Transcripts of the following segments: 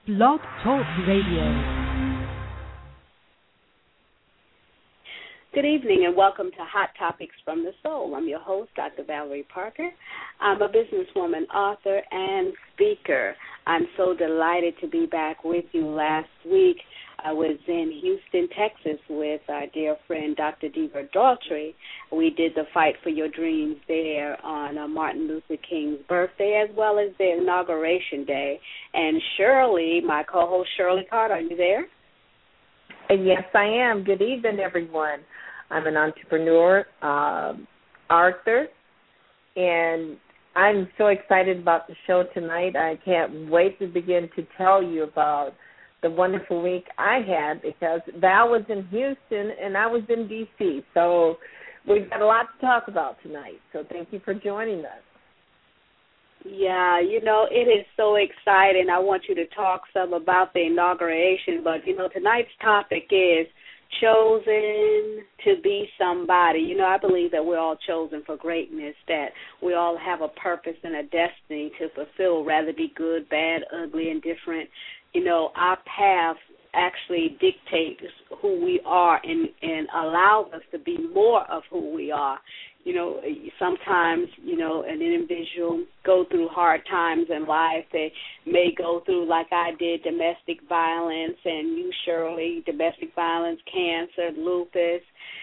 Blog Talk Radio. Good evening and welcome to Hot Topics from the Soul. I'm your host, Dr. Valerie Parker. I'm a businesswoman, author, and speaker. I'm so delighted to be back with you. Last week, I was in Houston, Texas with our dear friend, Dr. Deborah Daughtry. We did the Fight for Your Dreams there on Martin Luther King's birthday as well as the inauguration day. And Shirley, my co-host Shirley Carter, are you there? Yes, I am. Good evening, everyone. I'm an entrepreneur, author, and I'm so excited about the show tonight. I can't wait to begin to tell you about the wonderful week I had because Val was in Houston and I was in D.C., so we've got a lot to talk about tonight. So thank you for joining us. Yeah, it is so exciting. I want you to talk some about the inauguration, but, tonight's topic is chosen to be somebody. I believe that we're all chosen for greatness, that we all have a purpose and a destiny to fulfill, rather be good, bad, ugly, and different. Our path actually dictates who we are and allows us to be more of who we are. Sometimes, an individual go through hard times in life. They may go through, like I did, domestic violence, and you, Shirley, domestic violence, cancer, lupus.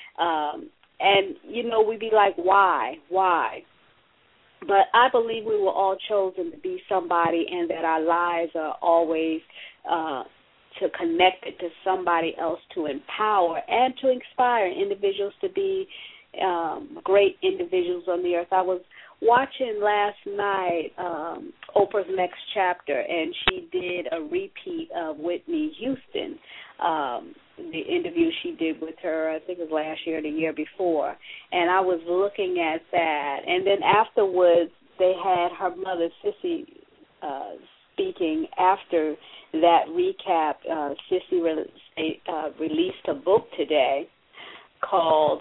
We'd be like, why? But I believe we were all chosen to be somebody and that our lives are always to connect it to somebody else, to empower and to inspire individuals to be great individuals on the earth. I was watching last night Oprah's Next Chapter, and she did a repeat of Whitney Houston, the interview she did with her, I think it was last year or the year before, and I was looking at that. And then afterwards, they had her mother, Sissy, speaking after that recap. Sissy released a book today called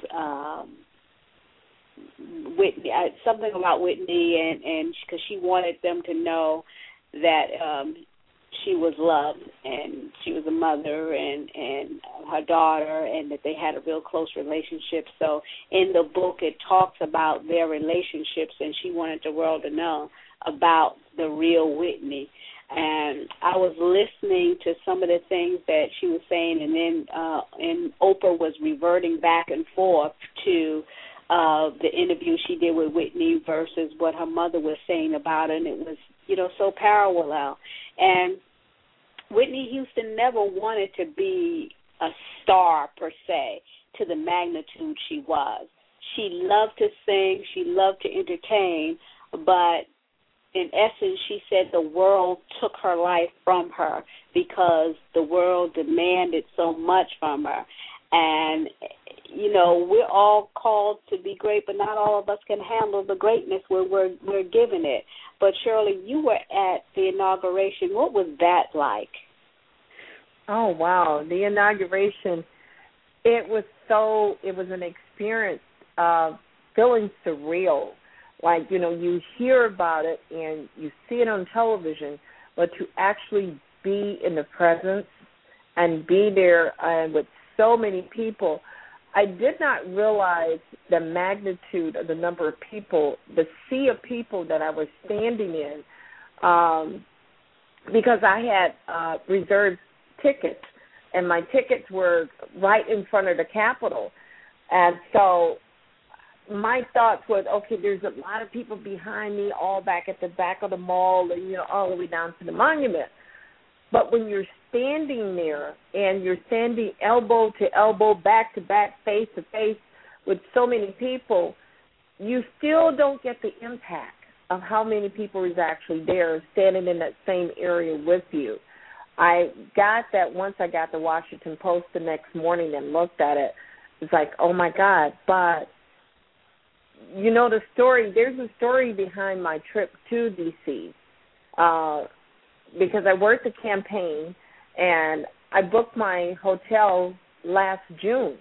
Whitney, something about Whitney, and because she wanted them to know that she was loved and she was a mother and her daughter, and that they had a real close relationship. So in the book it talks about their relationships, and she wanted the world to know about the real Whitney. And I was listening to some of the things that she was saying, and then and Oprah was reverting back and forth to the interview she did with Whitney versus what her mother was saying about her, and it was, so parallel. And Whitney Houston never wanted to be a star, per se, to the magnitude she was. She loved to sing, she loved to entertain, but in essence, she said the world took her life from her because the world demanded so much from her. And, we're all called to be great, but not all of us can handle the greatness when we're given it. But, Shirley, you were at the inauguration. What was that like? Oh, wow. The inauguration, it was an experience feeling surreal. Like, you hear about it and you see it on television, but to actually be in the presence and be there with so many people, I did not realize the magnitude of the number of people, the sea of people that I was standing in, because I had reserved tickets, and my tickets were right in front of the Capitol. And so my thoughts was, okay, there's a lot of people behind me, all back at the back of the mall, and, all the way down to the monument. But when you're standing there and you're standing elbow to elbow, back to back, face to face with so many people, you still don't get the impact of how many people is actually there standing in that same area with you. I got that once I got the Washington Post the next morning and looked at it. It's like, oh, my God. But, the story, there's a story behind my trip to D.C., because I worked the campaign, and I booked my hotel last June.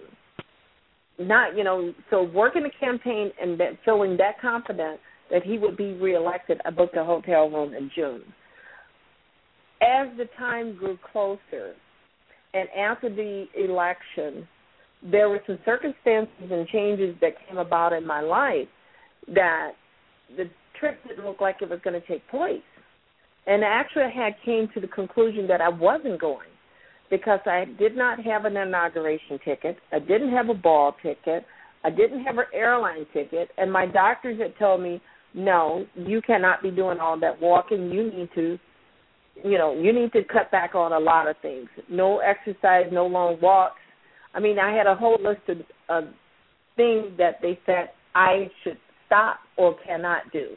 So working the campaign and feeling that confident that he would be reelected, I booked a hotel room in June. as the time grew closer, and after the election, there were some circumstances and changes that came about in my life that the trip didn't look like it was going to take place. And actually I came to the conclusion that I wasn't going because I did not have an inauguration ticket. I didn't have a ball ticket. I didn't have an airline ticket. And my doctors had told me, no, you cannot be doing all that walking. You need to cut back on a lot of things. No exercise, no long walks. I mean, I had a whole list of things that they said I should stop or cannot do.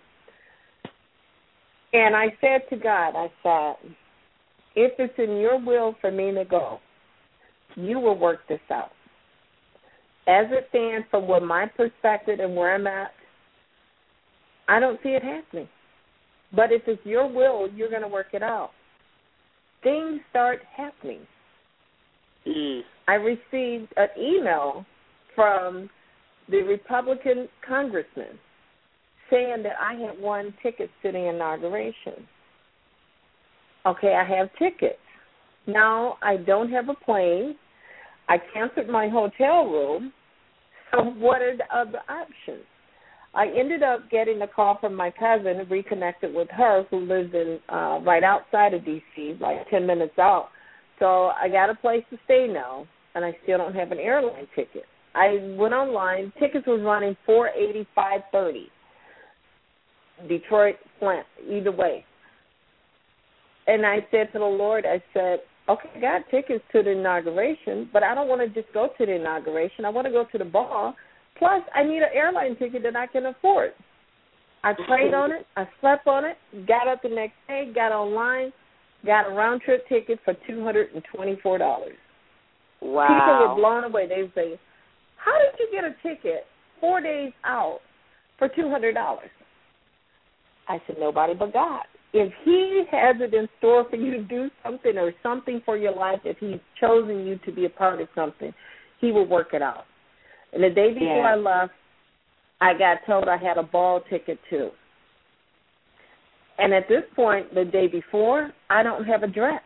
And I said to God, I said, if it's in your will for me to go, you will work this out. As it stands from what my perspective and where I'm at, I don't see it happening. But if it's your will, you're going to work it out. Things start happening. I received an email from the Republican congressman saying that I had won tickets to the inauguration. Okay, I have tickets. Now I don't have a plane. I canceled my hotel room. So what are the other options? I ended up getting a call from my cousin, reconnected with her, who lives in right outside of D.C., like 10 minutes out. So I got a place to stay now, and I still don't have an airline ticket. I went online. Tickets was running $480, $530. Detroit, Flint, either way. And I said to the Lord, I said, okay, I got tickets to the inauguration, but I don't want to just go to the inauguration. I want to go to the ball. Plus, I need an airline ticket that I can afford. I prayed on it. I slept on it. Got up the next day, got online, got a round-trip ticket for $224. Wow. People were blown away. They would say, how did you get a ticket 4 days out for $200? I said, nobody but God. If he has it in store for you to do something or something for your life, if he's chosen you to be a part of something, he will work it out. And the day before I left, I got told I had a ball ticket too. And at this point, the day before, I don't have a dress.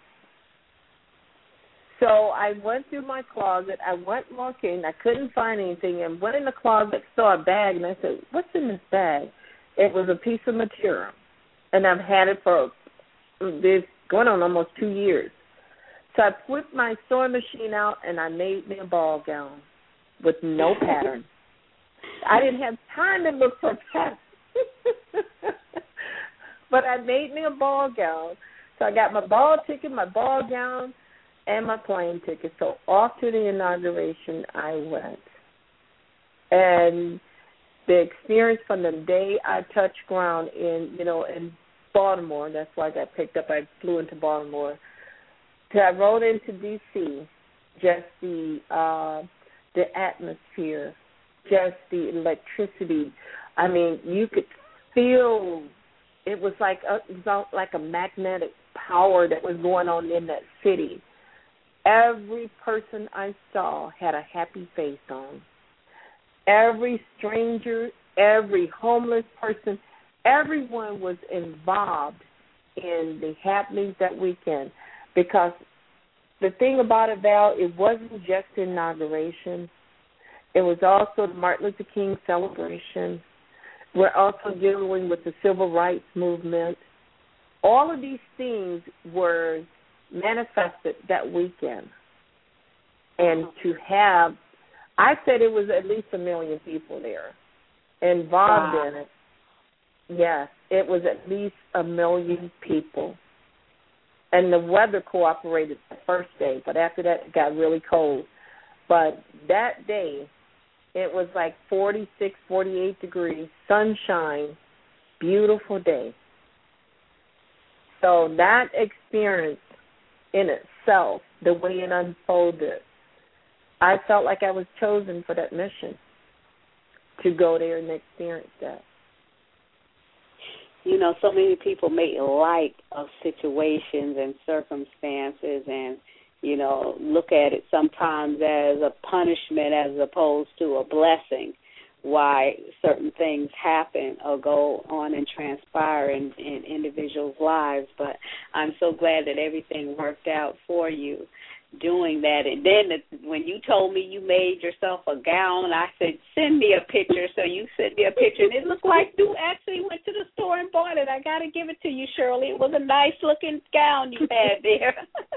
So I went through my closet. I went looking. I couldn't find anything. And went in the closet, saw a bag, and I said, what's in this bag? It was a piece of material. And I've had it for this going on almost 2 years. So I put my sewing machine out, and I made me a ball gown with no pattern. I didn't have time to look for a pattern. But I made me a ball gown. So I got my ball ticket, my ball gown, and my plane ticket. So off to the inauguration I went. And the experience from the day I touched ground in Baltimore, that's why I got picked up. I flew into Baltimore. Till I rode into D.C., just the atmosphere, just the electricity. I mean, you could feel it was like a magnetic power that was going on in that city. Every person I saw had a happy face on. Every stranger, every homeless person, everyone was involved in the happenings that weekend, because the thing about it, Val, it wasn't just the inauguration. It was also the Martin Luther King celebration. We're also dealing with the civil rights movement. All of these things were manifested that weekend. And to have, I said it was at least 1 million people there involved in it. Yes, it was at least 1 million people. And the weather cooperated the first day, but after that it got really cold. But that day, it was like 46, 48 degrees, sunshine, beautiful day. So that experience in itself, the way it unfolded, I felt like I was chosen for that mission, to go there and experience that. You know, so many people make light of situations and circumstances and, you know, look at it sometimes as a punishment as opposed to a blessing. why certain things happen or go on and transpire in individuals' lives. But I'm so glad that everything worked out for you doing that. And then when you told me you made yourself a gown, I said, send me a picture. So you sent me a picture, and it looked like you actually went to the store and bought it. I got to give it to you, Shirley. It was a nice-looking gown you had there.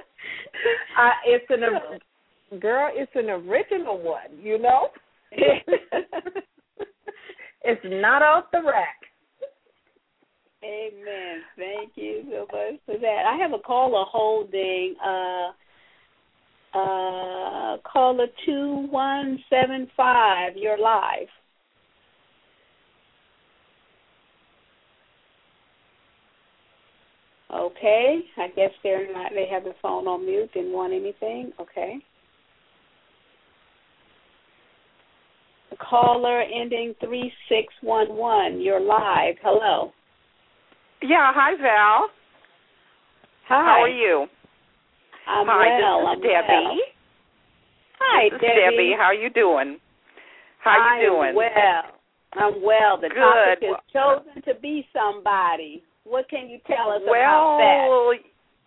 It's an original one, you know? It's not off the rack. Amen. Thank you so much for that. I have a caller holding, caller 2175. You're live. Okay. I guess they have the phone on mute, didn't want anything. Okay. Caller ending 3611. You're live. Hello. Yeah, hi, Val. Hi. How are you? I'm hi, well. This is Debbie. Well. Hi, this is Debbie. How you doing? How you doing? I'm well. The Good. topic is chosen to be somebody. What can you tell us about that?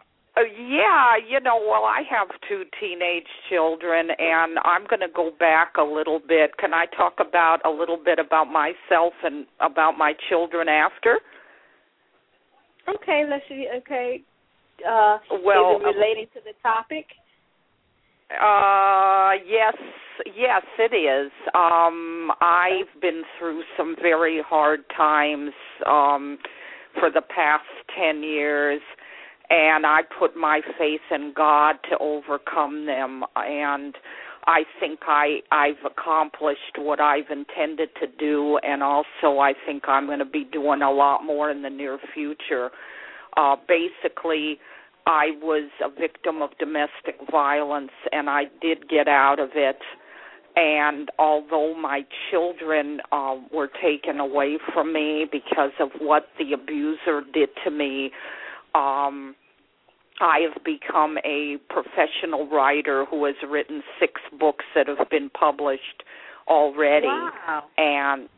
I have 2 teenage children, and I'm going to go back a little bit. Can I talk about a little bit about myself and about my children after? Okay, let's see. Okay. Is it relating to the topic? Yes, it is. I've been through some very hard times for the past 10 years, and I put my faith in God to overcome them, and I think I've accomplished what I've intended to do, and also I think I'm going to be doing a lot more in the near future. Basically, I was a victim of domestic violence, and I did get out of it. And although my children were taken away from me because of what the abuser did to me, I have become a professional writer who has written 6 books that have been published already. Wow. And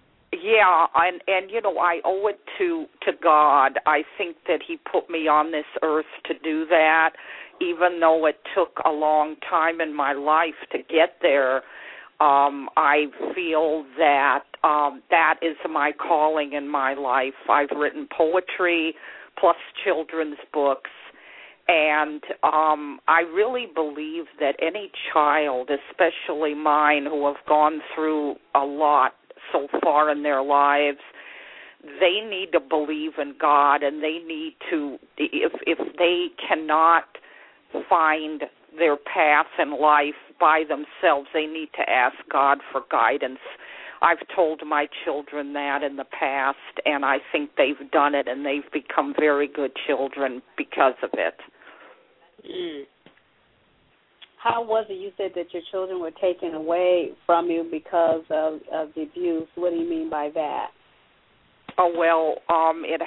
I owe it to God. I think that he put me on this earth to do that, even though it took a long time in my life to get there. I feel that that is my calling in my life. I've written poetry plus children's books, and I really believe that any child, especially mine, who have gone through a lot so far in their lives, they need to believe in God, and they need to, if they cannot find their path in life by themselves, they need to ask God for guidance. I've told my children that in the past, and I think they've done it, and they've become very good children because of it. Mm. How was it? You said that your children were taken away from you because of the abuse. What do you mean by that? Oh, well, it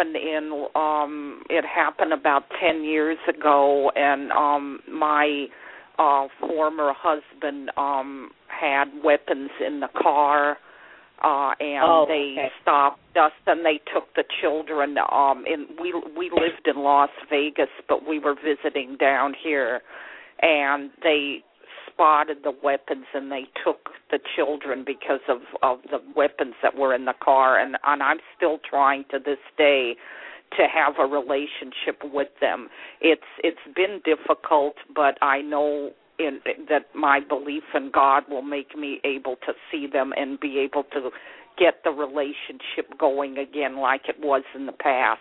happened about 10 years ago, and my former husband had weapons in the car, and they stopped us, and they took the children. We lived in Las Vegas, but we were visiting down here, and they spotted the weapons, and they took the children because of the weapons that were in the car, and I'm still trying to this day to have a relationship with them. It's been difficult, but I know that my belief in God will make me able to see them and be able to get the relationship going again like it was in the past.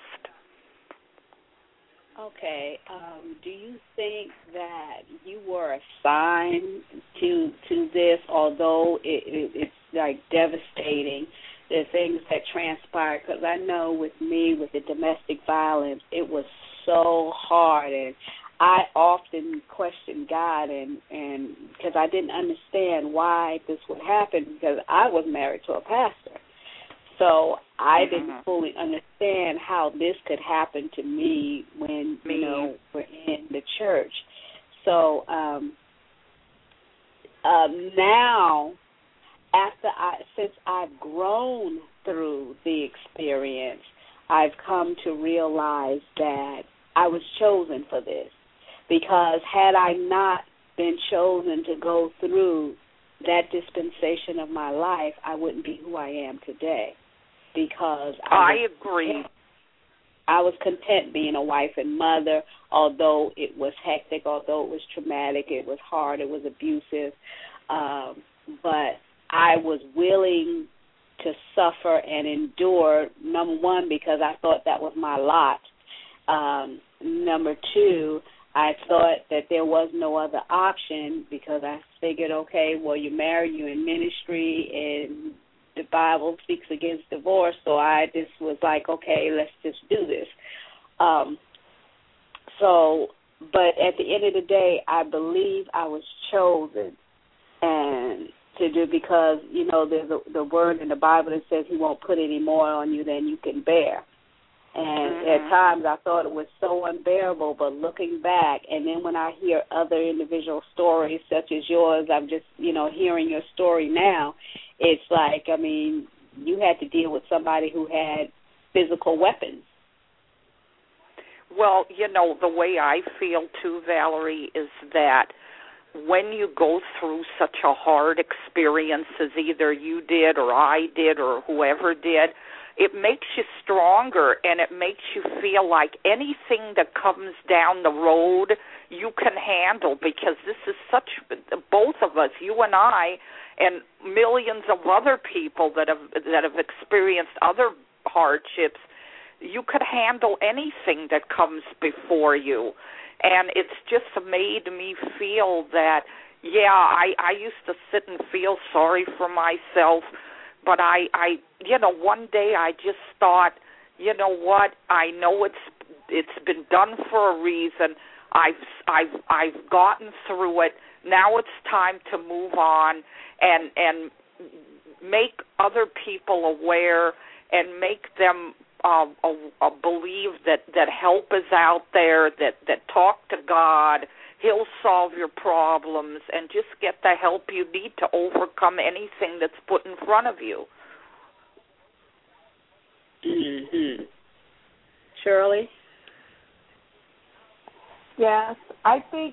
Okay. Do you think that you were assigned to this, although it's like devastating, the things that transpired? Because I know with me, with the domestic violence, it was so hard, and I often questioned God, and because I didn't understand why this would happen, because I was married to a pastor. So I didn't fully understand how this could happen to me when, we're in the church. So now since I've grown through the experience, I've come to realize that I was chosen for this. Because had I not been chosen to go through that dispensation of my life, I wouldn't be who I am today. Because I agree. I was content being a wife and mother, although it was hectic, although it was traumatic, it was hard, it was abusive. But I was willing to suffer and endure, number one, because I thought that was my lot. Number two, I thought that there was no other option because I figured, okay, well, you're married, you're in ministry, and the Bible speaks against divorce, so I just was like, okay, let's just do this. But at the end of the day, I believe I was chosen and to do because, there's the word in the Bible that says he won't put any more on you than you can bear. And at times I thought it was so unbearable, but looking back, and then when I hear other individual stories such as yours, I'm just, hearing your story now, it's like, you had to deal with somebody who had physical weapons. Well, the way I feel too, Valerie, is that when you go through such a hard experience as either you did or I did or whoever did, it makes you stronger and it makes you feel like anything that comes down the road you can handle, because this is both of us, you and I, and millions of other people that have experienced other hardships, you could handle anything that comes before you. And it's just made me feel that, I used to sit and feel sorry for myself, but I one day I just thought, you know what? I know it's been done for a reason. I've gotten through it. Now it's time to move on and make other people aware and make them believe that help is out there, that talk to God. He'll solve your problems, and just get the help you need to overcome anything that's put in front of you. Mm-hmm. Shirley? Yes, I think,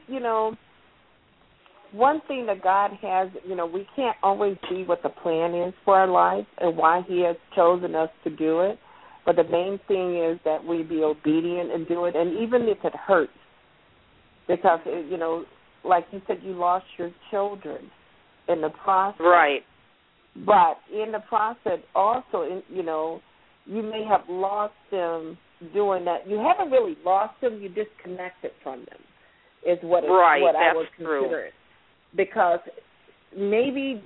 one thing that God has, we can't always see what the plan is for our life and why he has chosen us to do it. But the main thing is that we be obedient and do it, and even if it hurts, because, like you said, you lost your children in the process. Right. But in the process also, you may have lost them doing that. You haven't really lost them, you disconnected from them is what I would consider it. Because maybe,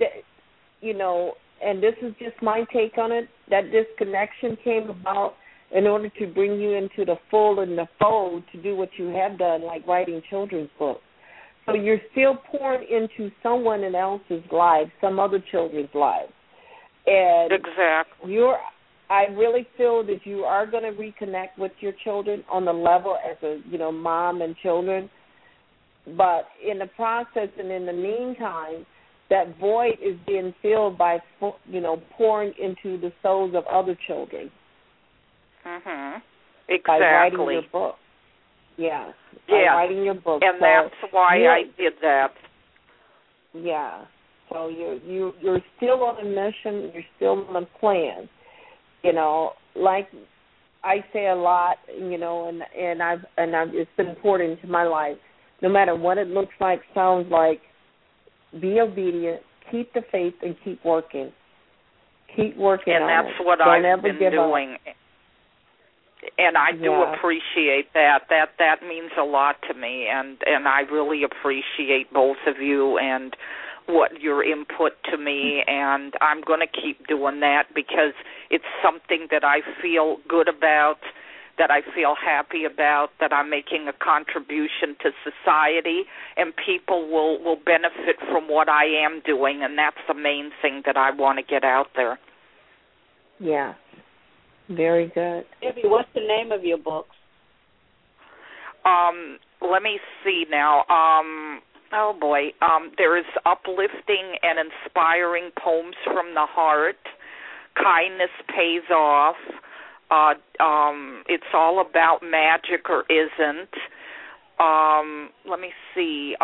and this is just my take on it, that disconnection came about in order to bring you into the fold and the fold to do what you have done, like writing children's books. So you're still pouring into someone else's life, some other children's lives. And exactly. I really feel that you are going to reconnect with your children on the level as a, mom and children. But in the process and in the meantime, that void is being filled by, pouring into the souls of other children. Mm-hmm. Exactly. By writing your book. Yeah. By writing your book. And that's why I did that. Yeah. So you're still on a mission. You're still on a plan. Like I say a lot. And it's been important to my life. No matter what it looks like, sounds like, be obedient, keep the faith, and keep working. Keep working on it. And that's what I've been doing. And I do appreciate that. That means a lot to me, and I really appreciate both of you and what your input to me, and I'm going to keep doing that because it's something that I feel good about, that I feel happy about, that I'm making a contribution to society, and people will benefit from what I am doing, and that's the main thing that I want to get out there. Yeah. Very good. Debbie, what's the name of your books? Let me see now. Oh, boy. There is uplifting and inspiring poems from the heart. Kindness pays off. It's all about magic or isn't. Let me see.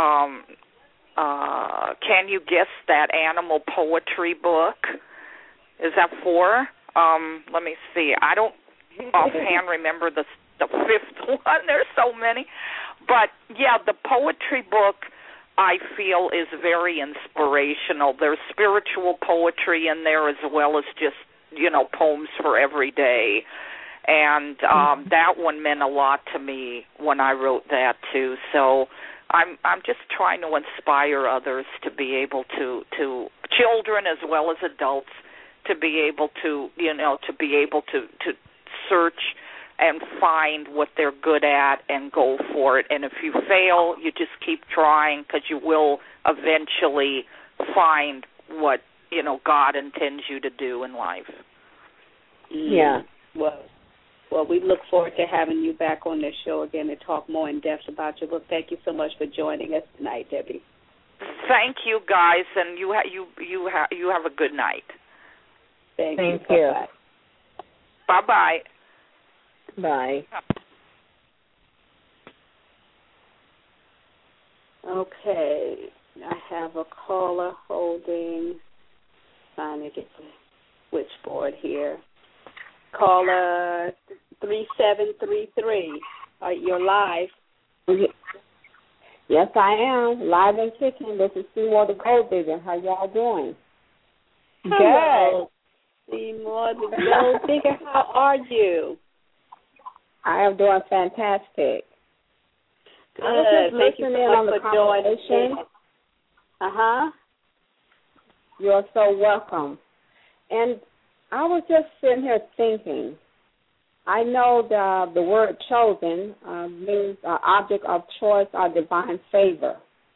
Can you guess that animal poetry book? Is that 4? Let me see. I don't offhand remember the 5th one. There's so many. But, yeah, the poetry book, I feel, is very inspirational. There's spiritual poetry in there as well as just, poems for every day. And that one meant a lot to me when I wrote that, too. So I'm just trying to inspire others to be able to children as well as adults, to be able to, to search and find what they're good at and go for it. And if you fail, you just keep trying, because you will eventually find what, God intends you to do in life. Yeah. Well, we look forward to having you back on this show again to talk more in depth about your book. Thank you so much for joining us tonight, Debbie. Thank you, guys, and you have a good night. Thank you. Bye-bye. Bye. Okay, I have a caller holding. Trying to get the switchboard here. Caller 3733. You're live. Yes, I am. Live and kicking. This is Seymour the Gold Digger. How y'all doing? Hello. Seymour the Gold Digger. How are you? I am doing fantastic. Good. I was just Thank you listening so on much the for joining. conversation. You're so welcome. And I was just sitting here thinking, I know the word chosen means object of choice or divine favor.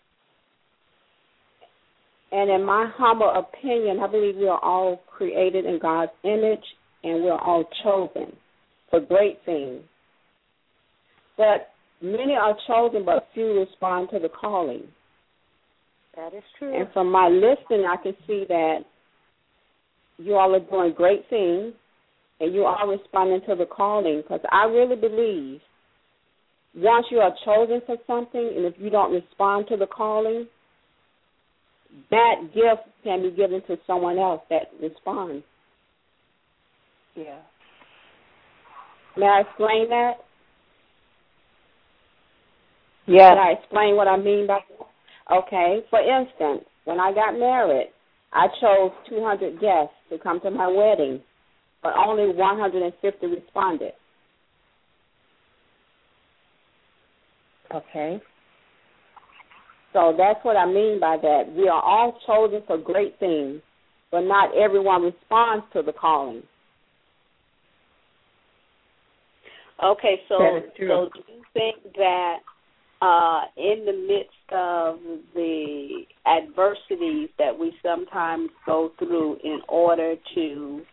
And in my humble opinion, I believe we are all created in God's image and we're all chosen for great things. But many are chosen, but few respond to the calling. That is true. And from my listening, I can see that you all are doing great things, and you are responding to the calling, because I really believe once you are chosen for something, and if you don't respond to the calling, that gift can be given to someone else that responds. Yeah. May I explain that? Yes. Can I explain what I mean by that? Okay. For instance, when I got married, I chose 200 guests to come to my wedding, but only 150 responded. Okay? So that's what I mean by that. We are all chosen for great things, but not everyone responds to the calling. Okay, so do you think that in the midst of the adversities that we sometimes go through in order to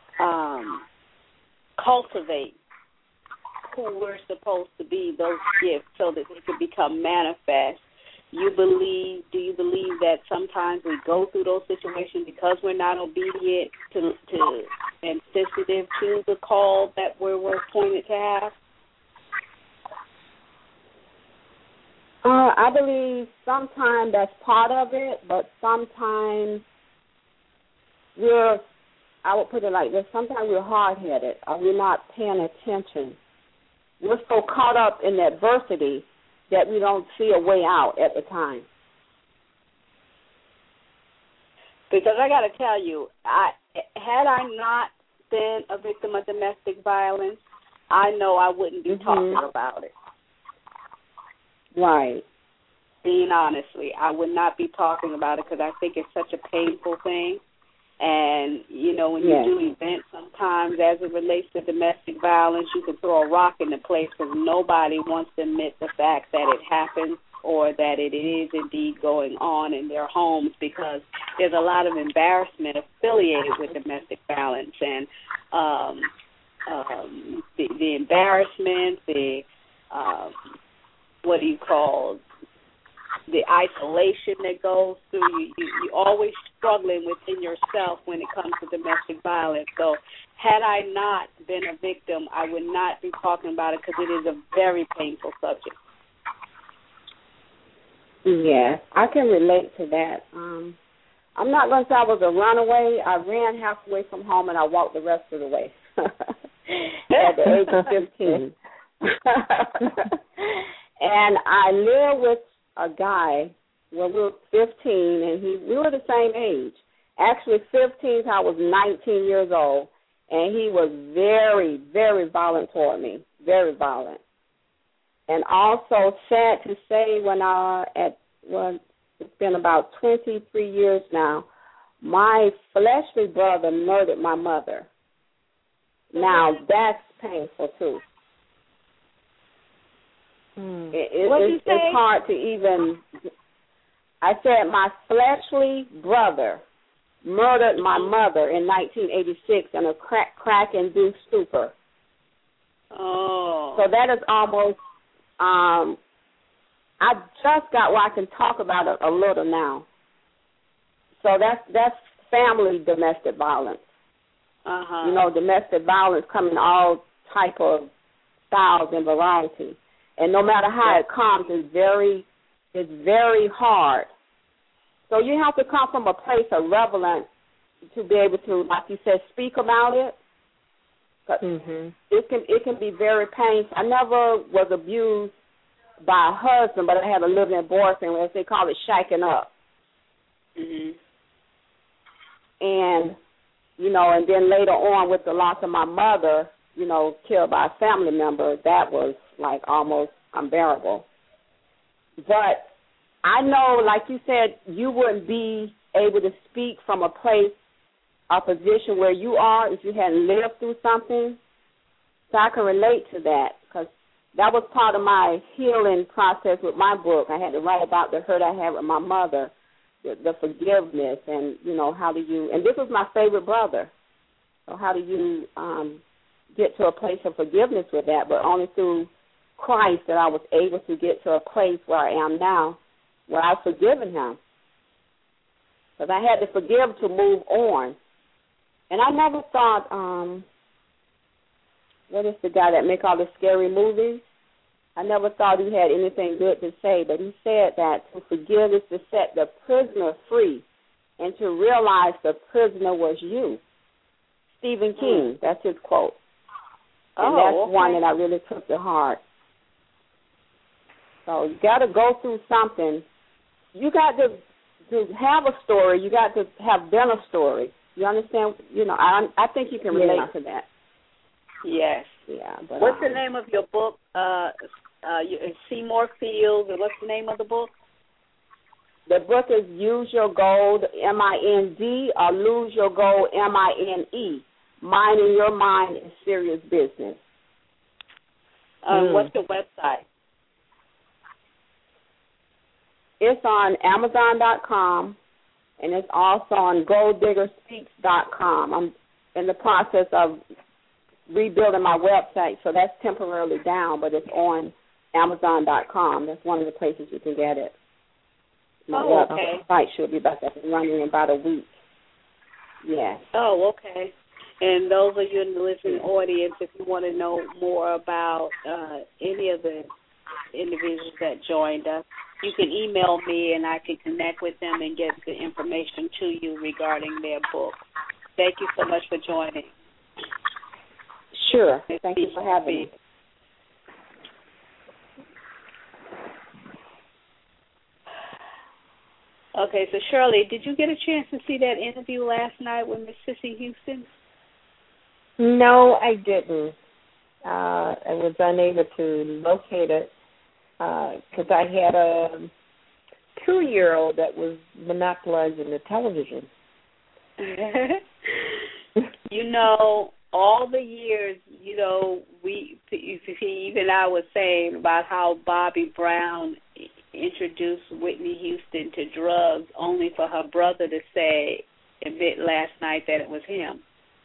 cultivate who we're supposed to be, those gifts, so that they can become manifest, do you believe that sometimes we go through those situations because we're not obedient to and sensitive to the call that we're appointed to have? I believe sometimes that's part of it, but sometimes I would put it like this, sometimes we're hard-headed or we're not paying attention. We're so caught up in adversity that we don't see a way out at the time. Because I got to tell you, had I not been a victim of domestic violence, I know I wouldn't be talking about it. Right. Being honestly, I would not be talking about it because I think it's such a painful thing. And, when you do events sometimes as it relates to domestic violence, you can throw a rock in the place because nobody wants to admit the fact that it happens or that it is indeed going on in their homes, because there's a lot of embarrassment affiliated with domestic violence. And the embarrassment, the the isolation that goes through. You're always struggling within yourself when it comes to domestic violence. So had I not been a victim, I would not be talking about it because it is a very painful subject. Yeah, I can relate to that. I'm not going to say I was a runaway. I ran halfway from home and I walked the rest of the way at the age of 15. And I lived with a guy when we were 15, and we were the same age. Actually, 15, I was 19 years old, and he was very, very violent toward me, very violent. And also, sad to say, it's been about 23 years now, my fleshly brother murdered my mother. Now, that's painful, too. It's hard to even. I said my fleshly brother murdered my mother in 1986 in a crack-induced stupor. Oh. So that is almost. I just got where I can talk about it a little now. So that's family domestic violence. Uh-huh. You know, domestic violence come in all type of styles and variety. And no matter how it comes, it's very hard. So you have to come from a place of relevance to be able to, like you said, speak about it. Mm-hmm. It can be very painful. I never was abused by a husband, but I had a living boyfriend, as they call it, shaking up. Mm-hmm. And, you know, and then later on with the loss of my mother, you know, killed by a family member, that was like almost unbearable. But I know, like you said, you wouldn't be able to speak from a place, a position where you are if you hadn't lived through something. So I can relate to that because that was part of my healing process with my book. I had to write about the hurt I had with my mother, the forgiveness, and, you know, how do you, and this was my favorite brother. So how do you get to a place of forgiveness with that? But only through Christ that I was able to get to a place where I am now, where I've forgiven him. Because I had to forgive to move on. And I never thought, what is the guy that make all the scary movies? I never thought he had anything good to say, but he said that to forgive is to set the prisoner free and to realize the prisoner was you. Stephen King, that's his quote. And that's one that I really took to heart. So you got to go through something. You got to have a story. You got to have been a story. You understand? You know, I think you can relate to that. Yes. Yeah. But, what's the name of your book? Seymour Fields. And what's the name of the book? The book is Use Your Gold, M-I-N-D, or Lose Your Gold, M-I-N-E. Minding Your Mind is Serious Business. What's the website? It's on Amazon.com, and it's also on GoldDiggerSpeaks.com. I'm in the process of rebuilding my website, so that's temporarily down, but it's on Amazon.com. That's one of the places you can get it. My website should be back up and running in about a week. Yes. Oh, okay. And those of you in the listening audience, if you want to know more about any of the individuals that joined us, you can email me and I can connect with them and get the information to you regarding their book. Thank you so much for joining. Sure. Thank you for having me. Okay, so Shirley, did you get a chance to see that interview last night with Miss Cissy Houston? No, I didn't. I was unable to locate it because I had a 2-year-old that was monopolizing the television. You know, all the years, you know, even I was saying about how Bobby Brown introduced Whitney Houston to drugs only for her brother to admit last night that it was him.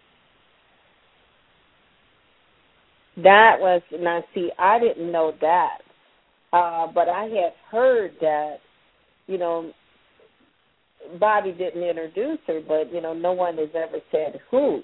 That was, now see, I didn't know that, but I had heard that Bobby didn't introduce her, but, no one has ever said who.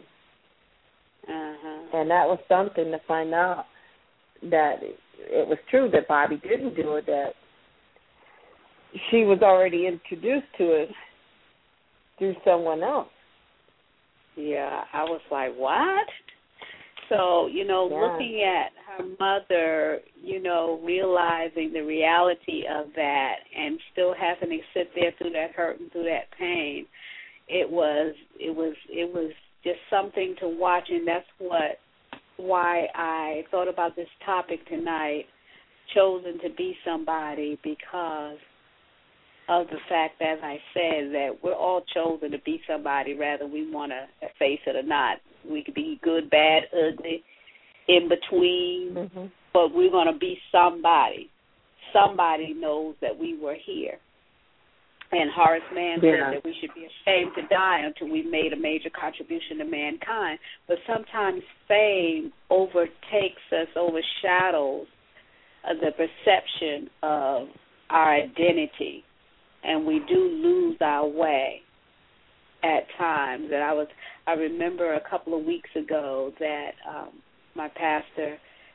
And that was something to find out, that it was true that Bobby didn't do it, that she was already introduced to it through someone else. Yeah, I was like, what? So, looking at her mother, realizing the reality of that and still having to sit there through that hurt and through that pain, it was just something to watch, and that's why I thought about this topic tonight, chosen to be somebody, because of the fact, as I said, that we're all chosen to be somebody, whether we want to face it or not. We could be good, bad, ugly, in between, but we're going to be somebody. Somebody knows that we were here. And Horace Mann said that we should be ashamed to die until we've made a major contribution to mankind. But sometimes fame overtakes us, overshadows the perception of our identity, and we do lose our way at times. And I remember a couple of weeks ago that my pastor,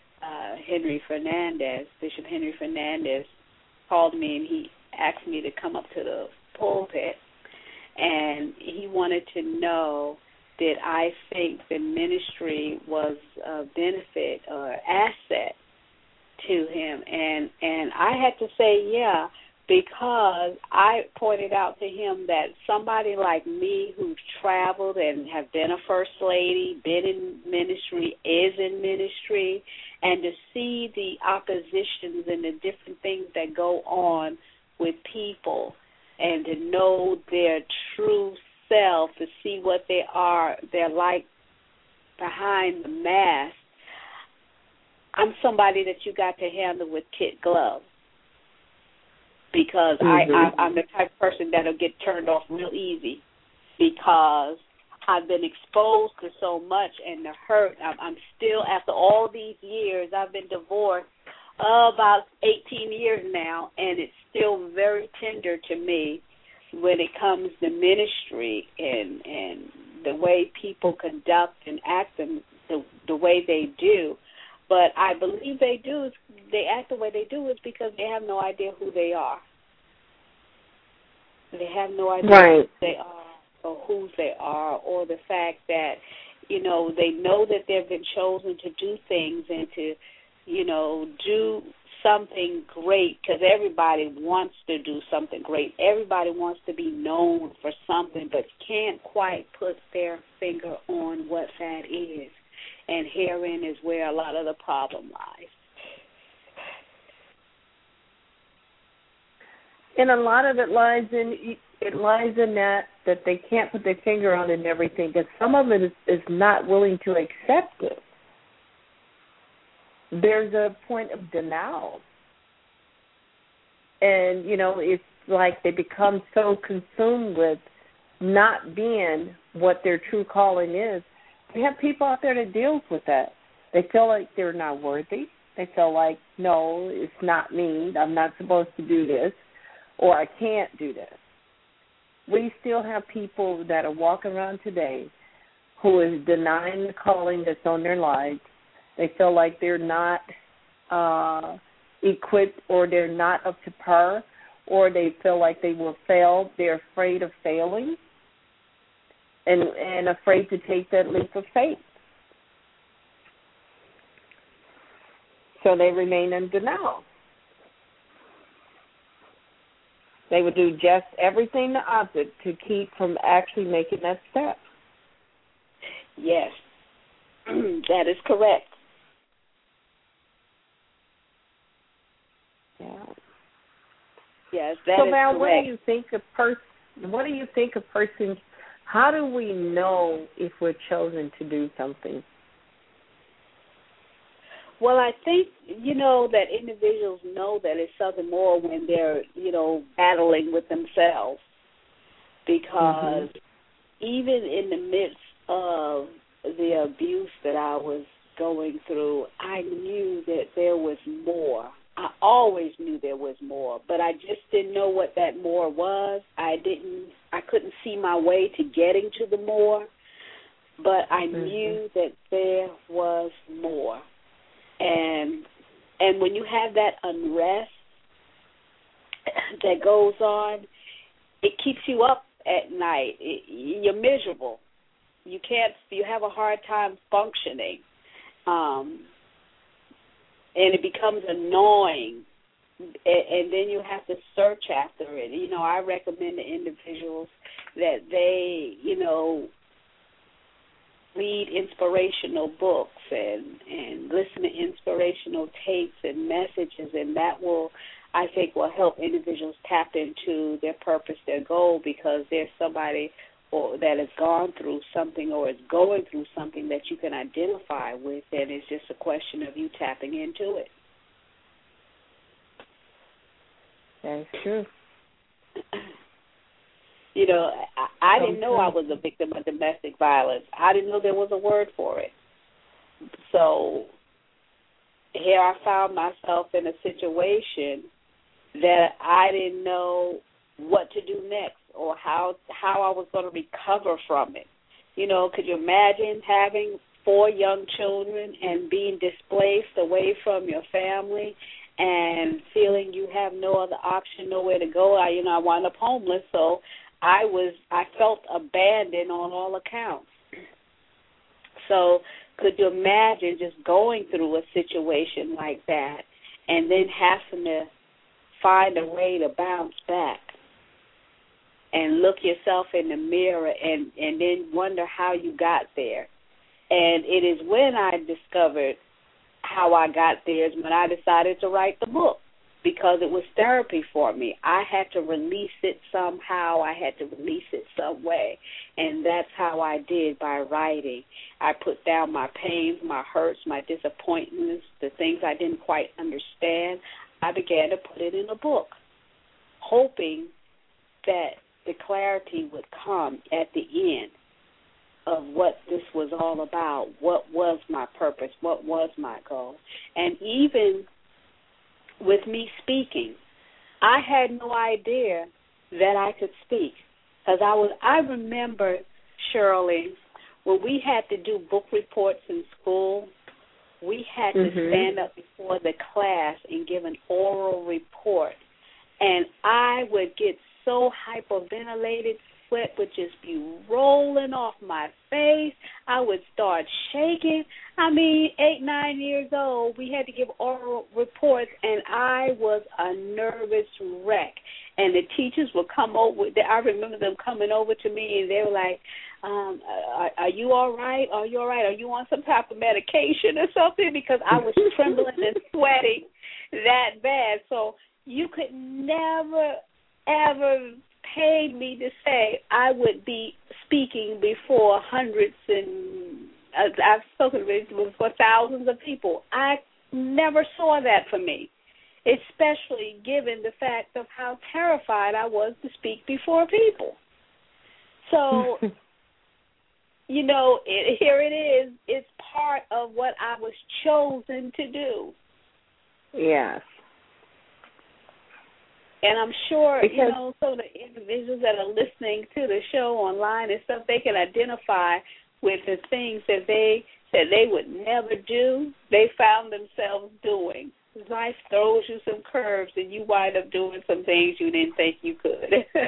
Bishop Henry Fernandez, called me, and he asked me to come up to the pulpit, and he wanted to know, did I think the ministry was a benefit or asset to him? And I had to say, yeah, because I pointed out to him that somebody like me who's traveled and have been a first lady, been in ministry, is in ministry, and to see the oppositions and the different things that go on with people, and to know their true self, to see what they're like behind the mask. I'm somebody that you got to handle with kid gloves, because I'm the type of person that'll get turned off real easy, because I've been exposed to so much, and the hurt. I'm still, after all these years, I've been divorced about 18 years now, and it's still very tender to me when it comes to ministry and the way people conduct and act the way they do. But I believe they act the way they do is because they have no idea who they are. They have no idea who they are or whose they are, or the fact that, they know that they've been chosen to do things and to, do something great, because everybody wants to do something great. Everybody wants to be known for something, but can't quite put their finger on what that is. And herein is where a lot of the problem lies. And a lot of it lies in that they can't put their finger on it and everything, because some of it is not willing to accept it. There's a point of denial. And, it's like they become so consumed with not being what their true calling is. We have people out there that deals with that. They feel like they're not worthy. They feel like, no, it's not me. I'm not supposed to do this, or I can't do this. We still have people that are walking around today who is denying the calling that's on their lives. They feel like they're not equipped, or they're not up to par, or they feel like they will fail. They're afraid of failing and afraid to take that leap of faith. So they remain in denial. They would do just everything the opposite to keep from actually making that step. Yes, that is correct. Yeah. Yes, that so is Val, correct. What do you think a person? How do we know if we're chosen to do something? Well, I think, that individuals know that it's something more when they're, battling with themselves. Because even in the midst of the abuse that I was going through, I knew that there was more. I always knew there was more, but I just didn't know what that more was. I couldn't see my way to getting to the more, but I knew that there was more. And when you have that unrest that goes on, it keeps you up at night. You're miserable. You have a hard time functioning. And it becomes annoying, and then you have to search after it. You know, I recommend to individuals that they, read inspirational books and listen to inspirational tapes and messages, and that will help individuals tap into their purpose, their goal, because there's somebody that has gone through something or is going through something that you can identify with, and it's just a question of you tapping into it. That's true. I didn't know I was a victim of domestic violence. I didn't know there was a word for it. So here I found myself in a situation that I didn't know what to do next or how I was going to recover from it. Could you imagine having 4 young children and being displaced away from your family and feeling you have no other option, nowhere to go? I wound up homeless, so I felt abandoned on all accounts. So could you imagine just going through a situation like that and then having to find a way to bounce back and look yourself in the mirror and then wonder how you got there? And it is when I discovered how I got there is when I decided to write the book, because it was therapy for me. I had to release it somehow. I had to release it some way, and that's how I did, by writing. I put down my pains, my hurts, my disappointments, the things I didn't quite understand. I began to put it in a book, hoping that the clarity would come at the end of what this was all about, what was my purpose, what was my goal. And even with me speaking, I had no idea that I could speak, because I remember, Shirley, when we had to do book reports in school, we had to stand up before the class and give an oral report, and I would get so hyperventilated, sweat would just be rolling off my face. I would start shaking. 8, 9 years old, we had to give oral reports, and I was a nervous wreck. And the teachers would come over. I remember them coming over to me, and they were like, are you all right? Are you all right? Are you on some type of medication or something? Because I was trembling and sweating that bad. So you could never, ever pay me to say I would be speaking before hundreds and I've spoken before thousands of people. I never saw that for me, especially given the fact of how terrified I was to speak before people. So, here it is. It's part of what I was chosen to do. Yes. And I'm sure, some of the individuals that are listening to the show online and stuff, they can identify with the things that they said they would never do, they found themselves doing. Life throws you some curves, and you wind up doing some things you didn't think you could.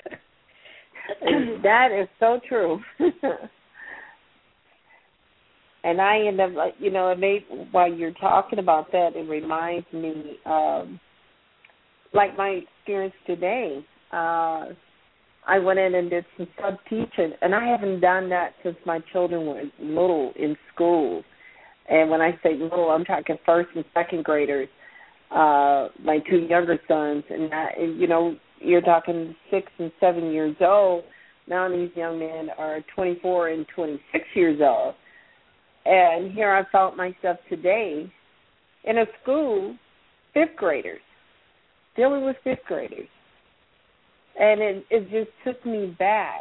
That is so true. And I end up, while you're talking about that, it reminds me of, like, my experience today. I went in and did some sub-teaching, and I haven't done that since my children were little in school. And when I say little, I'm talking first and second graders, my 2 younger sons. And, you're talking 6 and 7 years old. Now these young men are 24 and 26 years old. And here I found myself today in a school, 5th graders, dealing with 5th graders. And it just took me back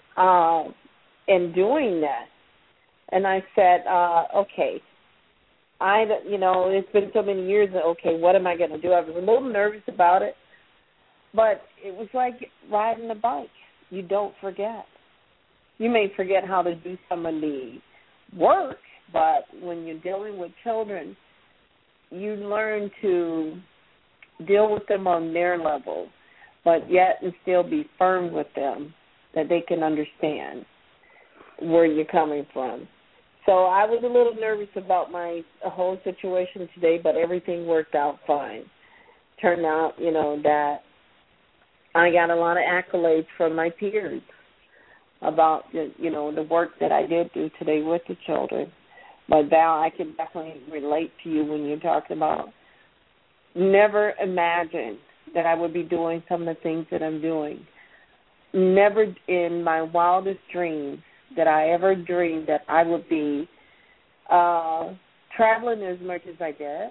in doing that. And I said, okay, it's been so many years that, okay, what am I going to do? I was a little nervous about it, but it was like riding a bike. You don't forget. You may forget how to do some of the work, but when you're dealing with children, you learn to deal with them on their level, but yet and still be firm with them, that they can understand where you're coming from. So I was a little nervous about my whole situation today, but everything worked out fine. Turned out, that I got a lot of accolades from my peers about, the work that I did do today with the children. But Val, I can definitely relate to you when you're talking about never imagine that I would be doing some of the things that I'm doing. Never in my wildest dreams that I ever dreamed that I would be traveling as much as I did.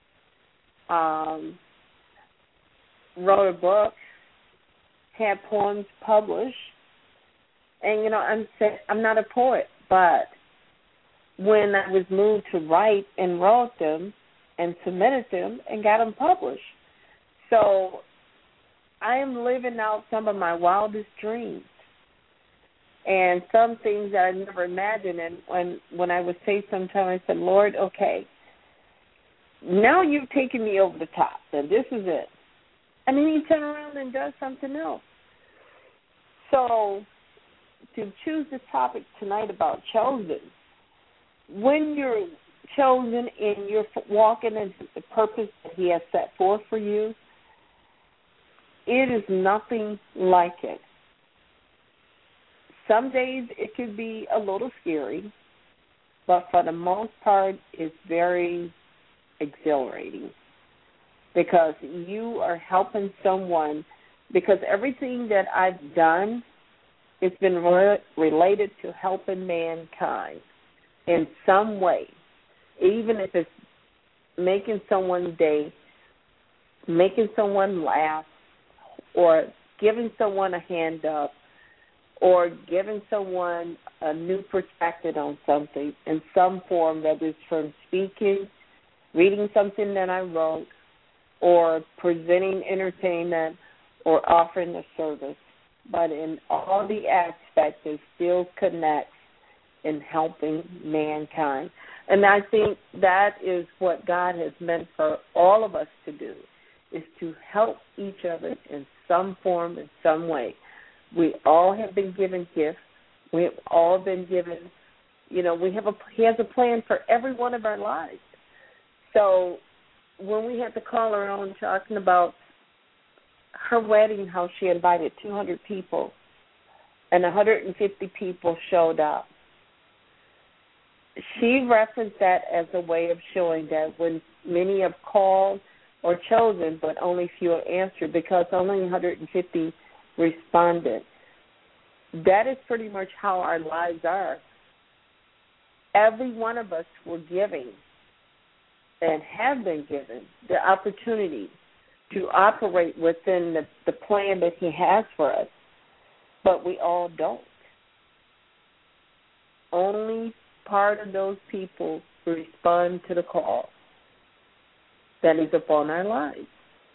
Wrote a book, had poems published, and I'm not a poet, but when I was moved to write and wrote them and submitted them and got them published. So I am living out some of my wildest dreams and some things that I never imagined. And when I would say sometimes, I said, Lord, okay, now you've taken me over the top, and this is it. And then he turns around and does something else. So to choose this topic tonight about chosen, when you're chosen and you're walking into the purpose that he has set forth for you, it is nothing like it. Some days it could be a little scary, but for the most part, it's very exhilarating because you are helping someone, because everything that I've done, it's been related to helping mankind in some way, even if it's making someone's day, making someone laugh, or giving someone a hand up, or giving someone a new perspective on something in some form, whether it's from speaking, reading something that I wrote, or presenting entertainment, or offering a service. But in all the aspects, it still connects in helping mankind. And I think that is what God has meant for all of us to do, is to help each other in some form, in some way. We all have been given gifts. We have all been given, he has a plan for every one of our lives. So when we had the caller on talking about her wedding, how she invited 200 people and 150 people showed up, she referenced that as a way of showing that when many have called or chosen, but only few have answered because only 150 responded. That is pretty much how our lives are. Every one of us were giving and have been given the opportunity to operate within the plan that he has for us, but we all don't. Only part of those people respond to the call that is upon our lives.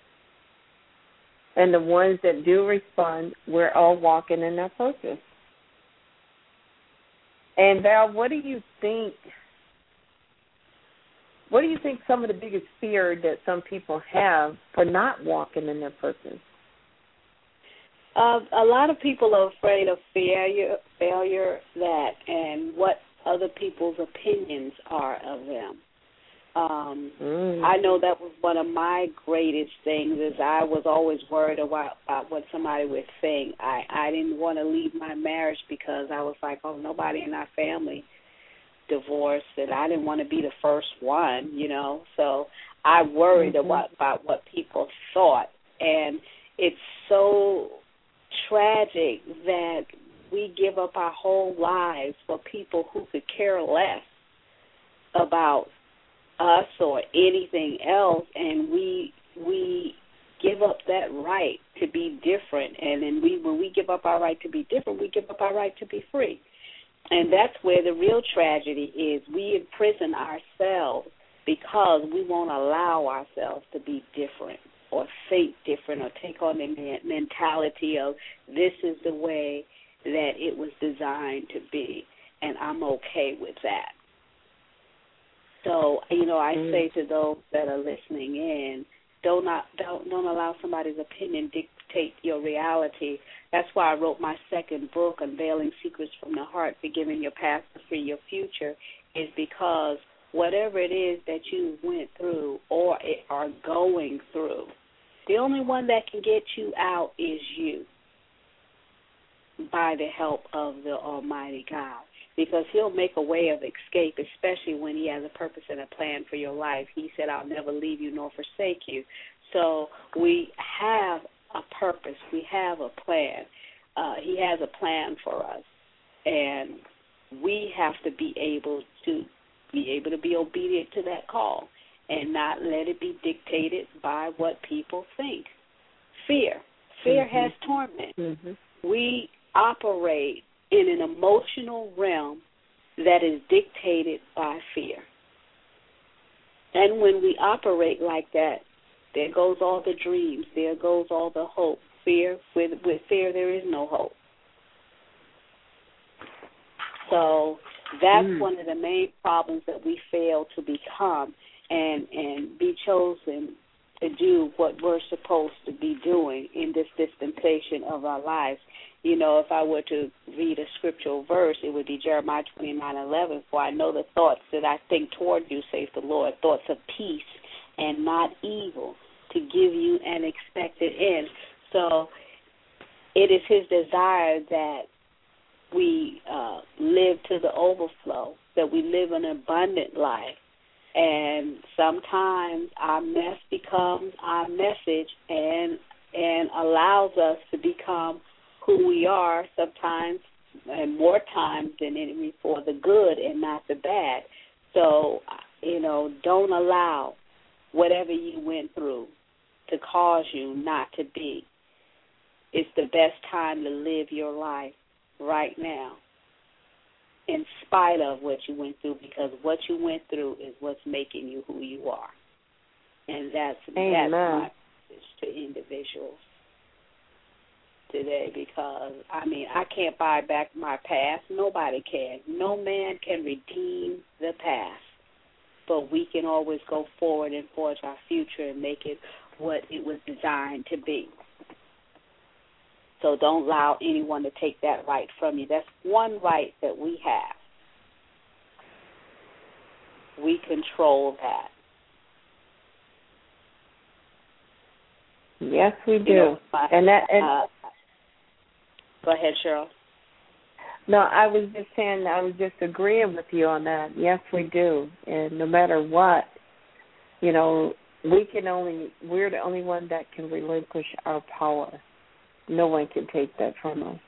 And the ones that do respond, we're all walking in our purpose. And Val, what do you think some of the biggest fear that some people have for not walking in their purpose? A lot of people are afraid of failure, and what other people's opinions are of them. I know that was one of my greatest things, is I was always worried about what somebody would think. I didn't want to leave my marriage because I was like, oh, nobody in our family divorced, and I didn't want to be the first one, So I worried about what people thought. And it's so tragic that we give up our whole lives for people who could care less about us or anything else, and we give up that right to be different. And then when we give up our right to be different, we give up our right to be free. And that's where the real tragedy is. We imprison ourselves because we won't allow ourselves to be different or think different or take on the mentality of this is the way that it was designed to be, and I'm okay with that. So, I say to those that are listening in, don't allow somebody's opinion dictate your reality. That's why I wrote my second book, Unveiling Secrets from the Heart, Forgiving Your Past to Free Your Future, is because whatever it is that you went through or are going through, the only one that can get you out is you, by the help of the Almighty God, because he'll make a way of escape, especially when he has a purpose and a plan for your life. He said, I'll never leave you nor forsake you. So we have a purpose. We have a plan. He has a plan for us, and we have to be able to be obedient to that call and not let it be dictated by what people think. Fear has torment. We operate in an emotional realm that is dictated by fear. And when we operate like that, there goes all the dreams, there goes all the hope. With fear, there is no hope. So that's one of the main problems that we fail to become and be chosen to do what we're supposed to be doing in this dispensation of our lives. If I were to read a scriptural verse, it would be Jeremiah 29:11. For I know the thoughts that I think toward you, saith the Lord, thoughts of peace and not evil, to give you an expected end. So it is his desire that we live to the overflow, that we live an abundant life. And sometimes our mess becomes our message and allows us to become who we are, sometimes and more times than any, for the good and not the bad. So, don't allow whatever you went through to cause you not to be. It's the best time to live your life right now, in spite of what you went through, because what you went through is what's making you who you are. And that's my message to individuals today, because, I can't buy back my past. Nobody can. No man can redeem the past. But we can always go forward and forge our future and make it what it was designed to be. So don't allow anyone to take that right from you. That's one right that we have. We control that. Yes, we do. Go ahead, Cheryl. No, I was just saying, I was just agreeing with you on that. Yes, we do. And no matter what, we're the only one that can relinquish our power. No one can take that from us.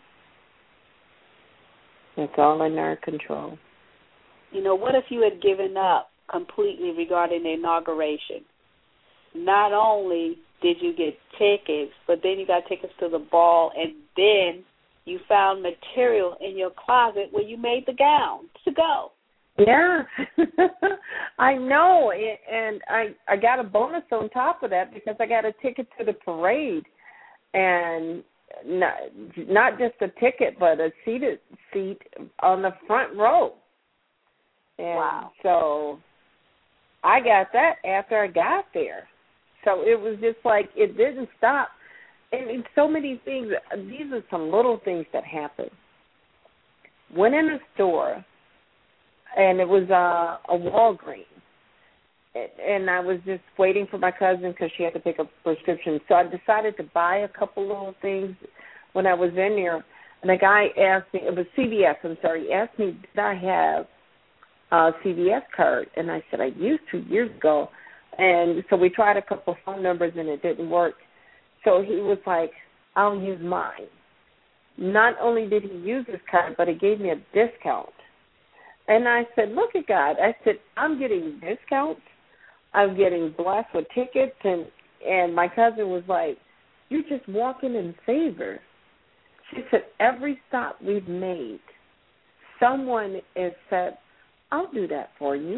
It's all in our control. What if you had given up completely regarding the inauguration? Not only did you get tickets, but then you got tickets to the ball, and then you found material in your closet where you made the gown to go. Yeah, I know, and I got a bonus on top of that because I got a ticket to the parade, and not just a ticket, but a seat on the front row. And wow. So I got that after I got there. So it was just like it didn't stop. And so many things. These are some little things that happen. Went in a store, and it was a Walgreens. And I was just waiting for my cousin because she had to pick up a prescription. So I decided to buy a couple little things when I was in there. And the guy asked me, it was CVS, he asked me, did I have a CVS card? And I said, I used to years ago. And so we tried a couple phone numbers, and it didn't work. So he was like, I'll use mine. Not only did he use his card, but he gave me a discount. And I said, look at God. I said, I'm getting discounts. I'm getting blessed with tickets. And my cousin was like, you're just walking in favor. She said, every stop we've made, someone has said, I'll do that for you.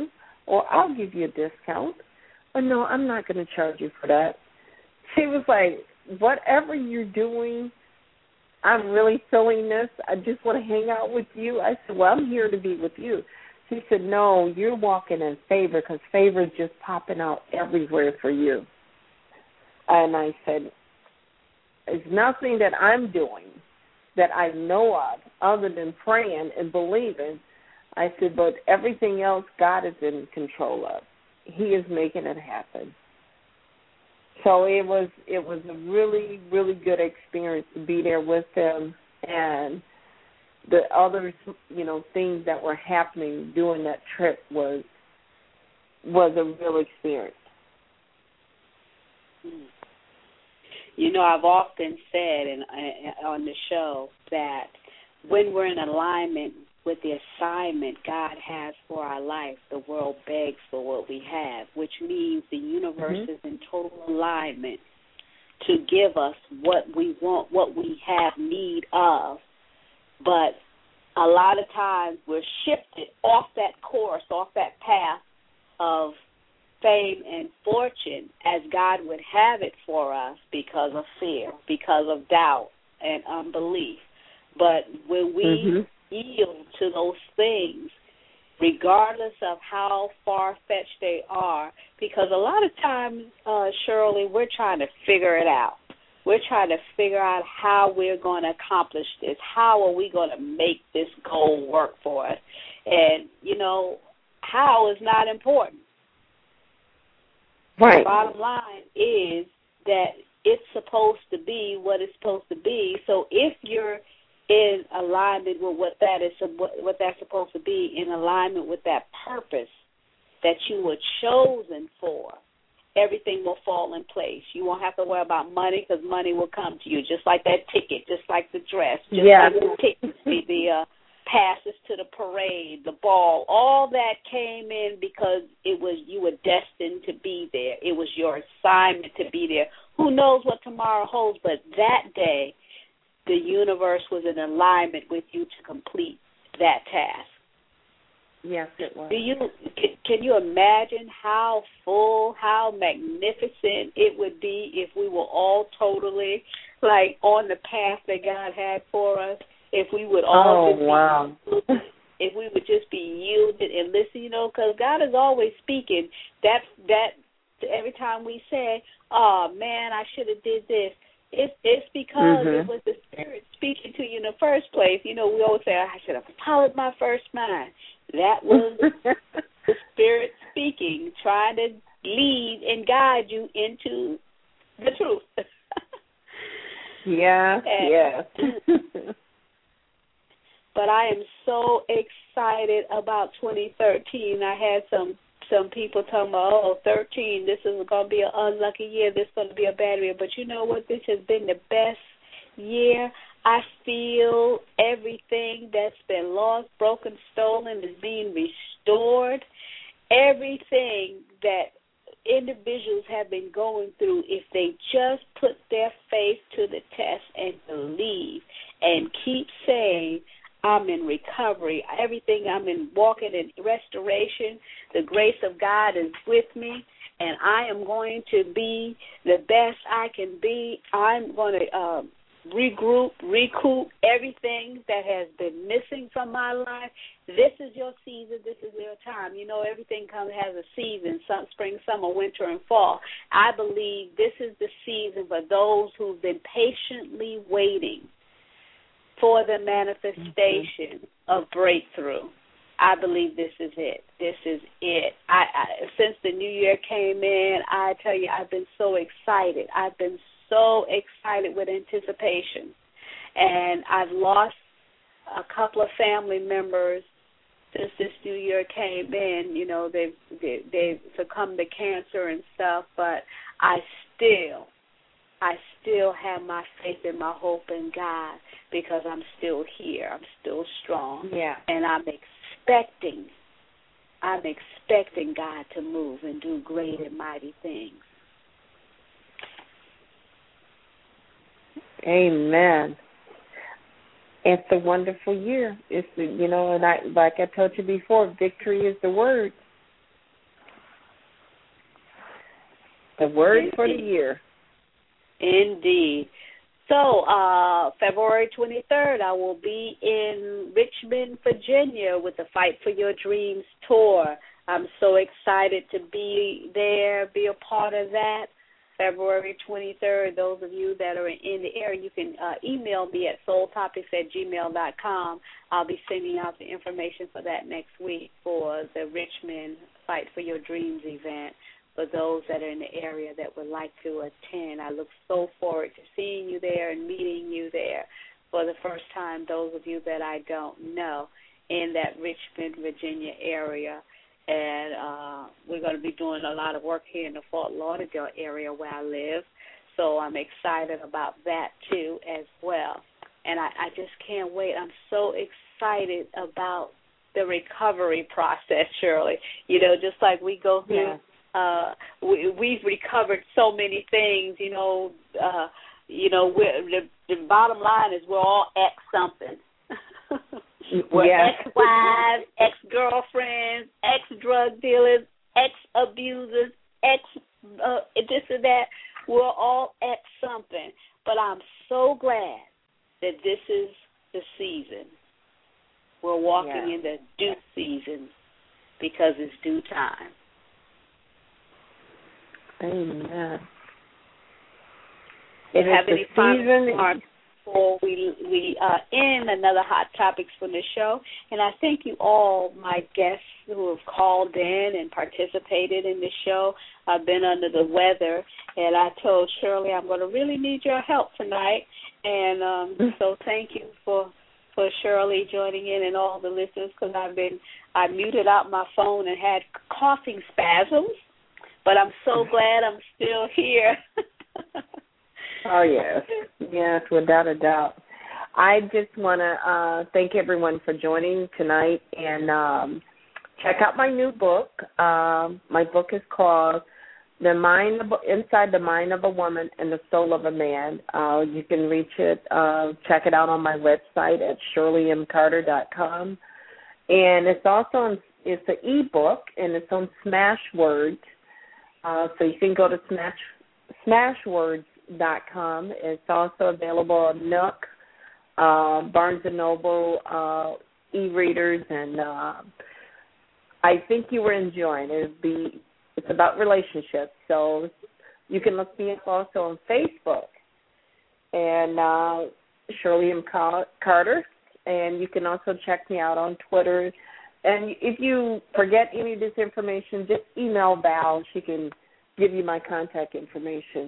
or I'll give you a discount. Or no, I'm not going to charge you for that. She was like, whatever you're doing, I'm really feeling this. I just want to hang out with you. I said, well, I'm here to be with you. She said, no, you're walking in favor because favor is just popping out everywhere for you. And I said, there's nothing that I'm doing that I know of other than praying and believing. I said, but everything else God is in control of. He is making it happen. So it was a really, really good experience to be there with them, and the other, things that were happening during that trip was a real experience. I've often said on the show that when we're in alignment with the assignment God has for our life, the world begs for what we have, which means the universe is in total alignment to give us what we want, what we have need of. But a lot of times we're shifted off that course, off that path of fame and fortune as God would have it for us because of fear, because of doubt and unbelief. But when we yield to those things, regardless of how far-fetched they are, because a lot of times, Shirley, we're trying to figure it out. We're trying to figure out how we're going to accomplish this. How are we going to make this goal work for us? And, how is not important. Right. The bottom line is that it's supposed to be what it's supposed to be. So if you're in alignment with what that's supposed to be, in alignment with that purpose that you were chosen for, everything will fall in place. You won't have to worry about money because money will come to you, just like that ticket, just like the dress, just like the tickets, the passes to the parade, the ball. All that came in because you were destined to be there. It was your assignment to be there. Who knows what tomorrow holds, but that day the universe was in alignment with you to complete that task. Yes, it was. Can you imagine how full, how magnificent it would be if we were all totally on the path that God had for us? If we would all if we would just be yielded and listen, because God is always speaking. That every time we say, "Oh man, I should have did this," it's because it was the Spirit speaking to you in the first place. We always say, "I should have followed my first mind." That was the Spirit speaking, trying to lead and guide you into the truth. Yes. But I am so excited about 2013. I had some people talking about, 13, this is going to be an unlucky year, this is going to be a bad year. But you know what? This has been the best year. I feel everything that's been lost, broken, stolen is being restored. Everything that individuals have been going through, if they just put their faith to the test and believe and keep saying, I'm in recovery, everything, I'm in walking in restoration, the grace of God is with me, and I am going to be the best I can be. I'm going to recoup everything that has been missing from my life. This is your season. This is your time. Everything has a season, spring, summer, winter, and fall. I believe this is the season for those who've been patiently waiting for the manifestation of breakthrough. I believe this is it. This is it. I since the new year came in, I tell you, I've been so excited. I've been so excited with anticipation. And I've lost a couple of family members since this new year came in. They've succumbed to cancer and stuff, but I still have my faith and my hope in God because I'm still here. I'm still strong. Yeah. And I'm expecting God to move and do great and mighty things. Amen. It's a wonderful year. It's and like I told you before, victory is the word. The word Indeed. for the year. Indeed. So, February 23rd, I will be in Richmond, Virginia with the Fight for Your Dreams tour. I'm so excited to be there, be a part of that. February 23rd, those of you that are in the area, you can email me at soultopics@gmail.com. I'll be sending out the information for that next week for the Richmond Fight for Your Dreams event. For those that are in the area that would like to attend, I look so forward to seeing you there and meeting you there for the first time, those of you that I don't know in that Richmond, Virginia area. And we're going to be doing a lot of work here in the Fort Lauderdale area where I live, so I'm excited about that, too, as well. And I just can't wait. I'm so excited about the recovery process, Shirley. You know, just like we go through. Yeah. We've recovered so many things, the bottom line is we're all ex-something. We're ex-wives, ex-girlfriends, ex-drug dealers, ex-abusers, this and that. We're all ex-something. But I'm so glad that this is the season. We're walking in the due season because it's due time. Amen. If you have any final remarks before we end another Hot Topics from the show, and I thank you all, my guests who have called in and participated in the show. I've been under the weather, and I told Shirley I'm going to really need your help tonight, and so thank you for Shirley joining in and all the listeners, because I muted out my phone and had coughing spasms. But I'm so glad I'm still here. Oh, yes. Yes, without a doubt. I just want to thank everyone for joining tonight and check out my new book. My book is called Inside the Mind of a Woman and the Soul of a Man. You can reach it, check it out on my website at shirleymcarter.com. And it's also it's an e-book, and it's on Smashwords. So you can go to smashwords.com. It's also available on Nook, Barnes & Noble, e-readers, and I think you were enjoying it. It's about relationships. So you can look me up also on Facebook and Shirley M. Carter, and you can also check me out on Twitter. And if you forget any of this information, just email Val. She can give you my contact information.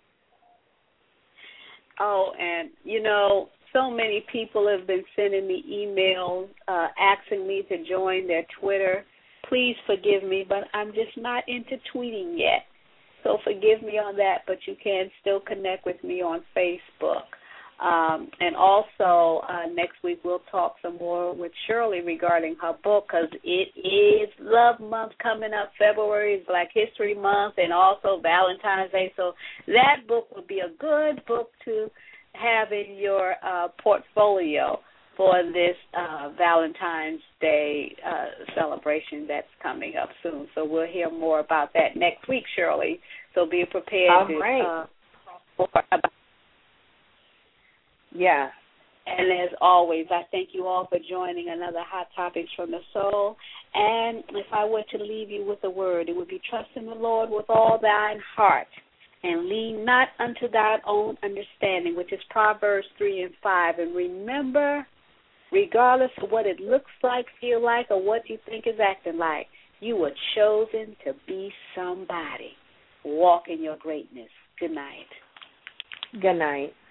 Oh, and, so many people have been sending me emails asking me to join their Twitter. Please forgive me, but I'm just not into tweeting yet. So forgive me on that, but you can still connect with me on Facebook. And also, next week we'll talk some more with Shirley regarding her book, because it is Love Month coming up. February is Black History Month and also Valentine's Day. So that book would be a good book to have in your portfolio for this Valentine's Day celebration that's coming up soon. So we'll hear more about that next week, Shirley. So be prepared Yeah. And as always, I thank you all for joining another Hot Topics from the Soul. And if I were to leave you with a word, it would be trust in the Lord with all thine heart and lean not unto thine own understanding, which is Proverbs 3:5. And remember, regardless of what it looks like, feel like, or what you think is acting like, you were chosen to be somebody. Walk in your greatness. Good night. Good night.